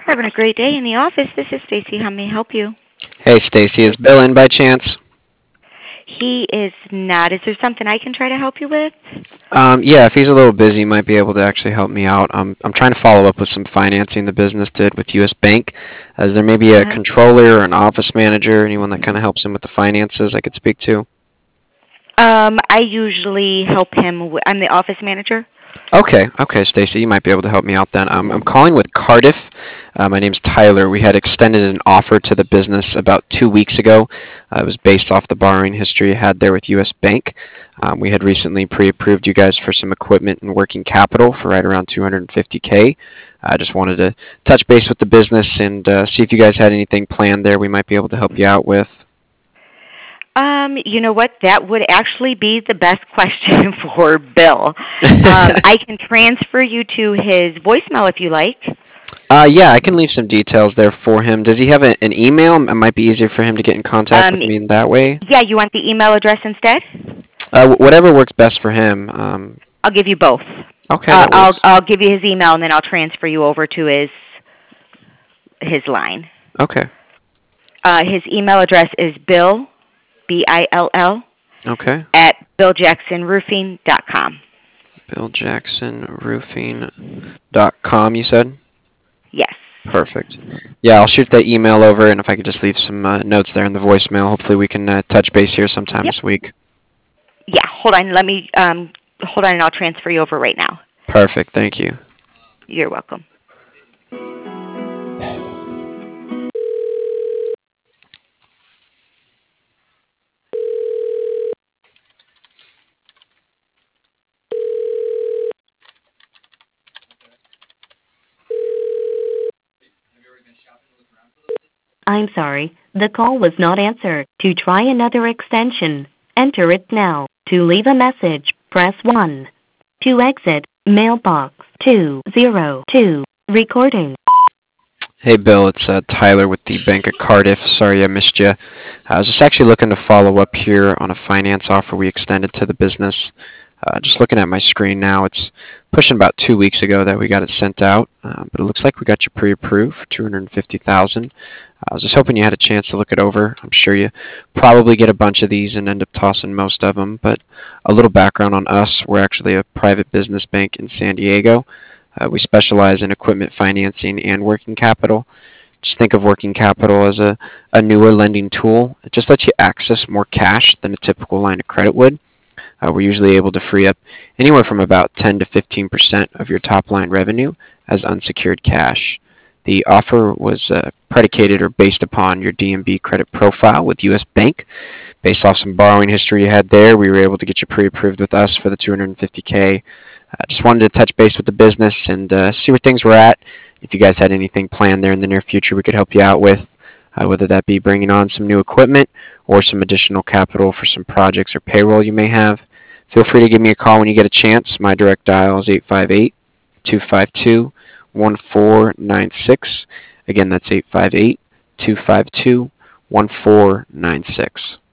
Having a great day in the office. This is Stacy. How may I help you? Hey, Stacy, is Bill in by chance? He is not. Is there something I can try to help you with? Yeah, if he's a little busy, he might be able to actually help me out. I'm trying to follow up with some financing the business did with U.S. Bank. Is there maybe a Uh-huh. controller or an office manager, anyone that kind of helps him with the finances I could speak to? I usually help him. I'm the office manager. Okay, Stacy, you might be able to help me out then. I'm calling with Cardiff. My name's Tyler. We had extended an offer to the business about 2 weeks ago. It was based off the borrowing history you had there with U.S. Bank. We had recently pre-approved you guys for some equipment and working capital for right around 250K. I just wanted to touch base with the business and see if you guys had anything planned there we might be able to help you out with. You know what? That would actually be the best question for Bill. I can transfer you to his voicemail if you like. Yeah, I can leave some details there for him. Does he have an email? It might be easier for him to get in contact Um, with me in that way. yeah, you want the email address instead? Whatever works best for him. I'll give you both. Okay, that works. I'll give you his email and then I'll transfer you over to his line. Okay. His email address is Bill Bill Okay. at BillJacksonRoofing.com. BillJacksonRoofing.com, you said? Yes. Perfect. Yeah, I'll shoot that email over, and if I could just leave some notes there in the voicemail, hopefully we can touch base here sometime Yep. this week. Yeah. Hold on. Let me hold on, and I'll transfer you over right now. Perfect. Thank you. You're welcome. I'm sorry, the call was not answered. To try another extension, enter it now. To leave a message, press 1. To exit, mailbox 202. Recording. Hey, Bill, it's Tyler with the Bank of Cardiff. Sorry I missed you. I was just actually looking to follow up here on a finance offer we extended to the business. Just looking at my screen now, it's pushing about 2 weeks ago that we got it sent out, but it looks like we got you pre-approved for 250,000. I was just hoping you had a chance to look it over. I'm sure you probably get a bunch of these and end up tossing most of them, but a little background on us. We're actually a private business bank in San Diego. We specialize in equipment financing and working capital. Just think of working capital as a newer lending tool. It just lets you access more cash than a typical line of credit would. We're usually able to free up anywhere from about 10 to 15% of your top line revenue as unsecured cash. The offer was predicated or based upon your DNB credit profile with U.S. Bank. Based off some borrowing history you had there, we were able to get you pre-approved with us for the 250K. Just wanted to touch base with the business and see where things were at. If you guys had anything planned there in the near future we could help you out with, whether that be bringing on some new equipment or some additional capital for some projects or payroll you may have. Feel free to give me a call when you get a chance. My direct dial is 858-252-1496. Again, that's 858-252-1496.